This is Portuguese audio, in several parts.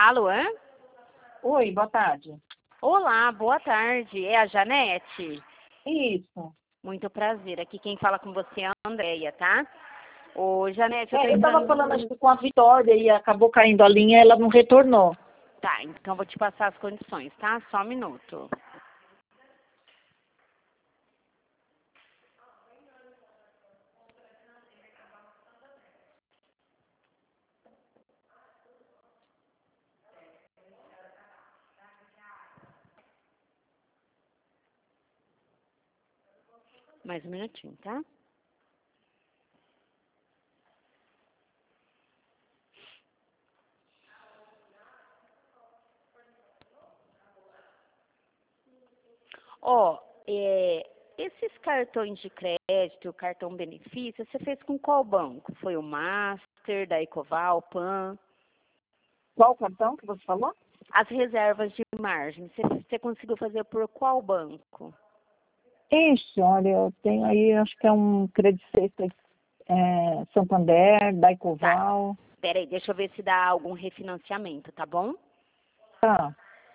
Alô? Oi, boa tarde. Olá, boa tarde. É a Janete? Isso. Muito prazer. Aqui quem fala com você é a Andréia, tá? Ô, Janete, Eu estava falando acho que com a Vitória e acabou caindo a linha, ela não retornou. Tá, então vou te passar as condições, tá? Só um minuto. Mais um minutinho, tá? Ó, esses cartões de crédito, cartão benefício, você fez com qual banco? Foi o Master, da Ecoval, PAN? Qual cartão que você falou? As reservas de margem, você conseguiu fazer por qual banco? Ixi, olha, eu tenho aí, acho que é um Credit Suisse, Santander, Tá, Daicoval. peraí, deixa eu ver se dá algum refinanciamento, tá bom? Tá.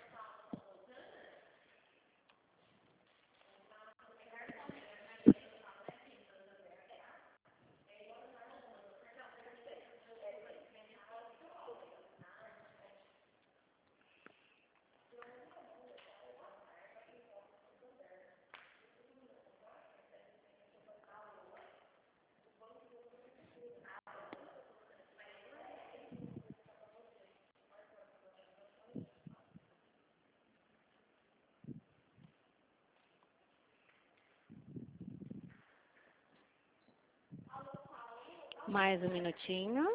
Mais um minutinho.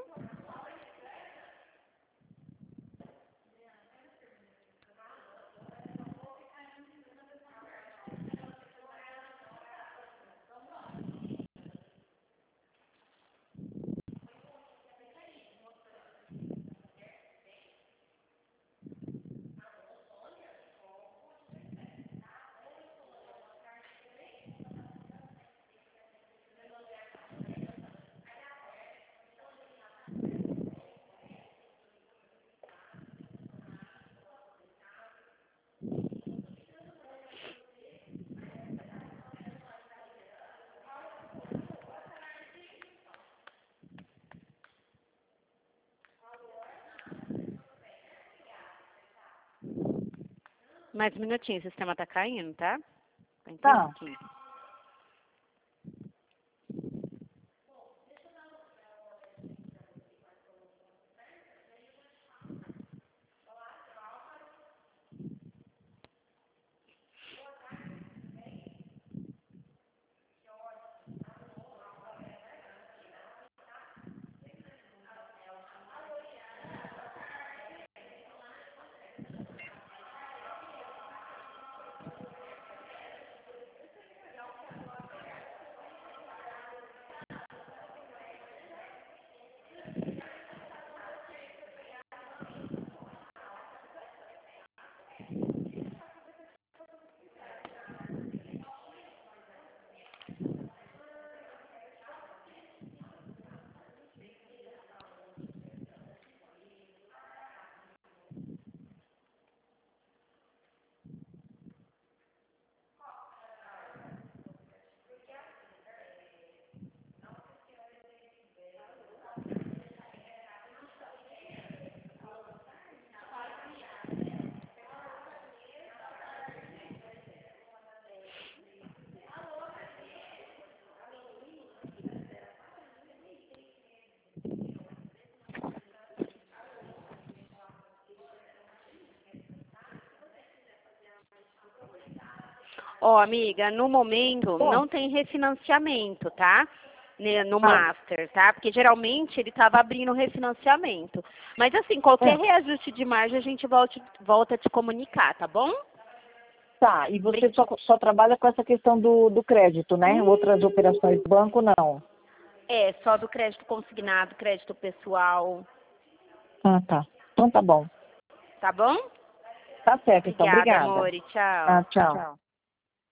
Mais um minutinho, o sistema tá caindo, tá? Vai entrar um Tá. pouquinho. Ó, amiga, no momento não tem refinanciamento, tá? No Master, tá? Porque geralmente ele tava abrindo refinanciamento. Mas assim, qualquer reajuste de margem a gente volta a te comunicar, tá bom? Tá, e você só trabalha com essa questão do crédito, né? Outras operações do banco, não. É, só do crédito consignado, crédito pessoal, Ah, tá. Então tá bom. tá bom? Tá certo, então. Obrigada, Obrigada. amor. Tchau. Ah, tchau.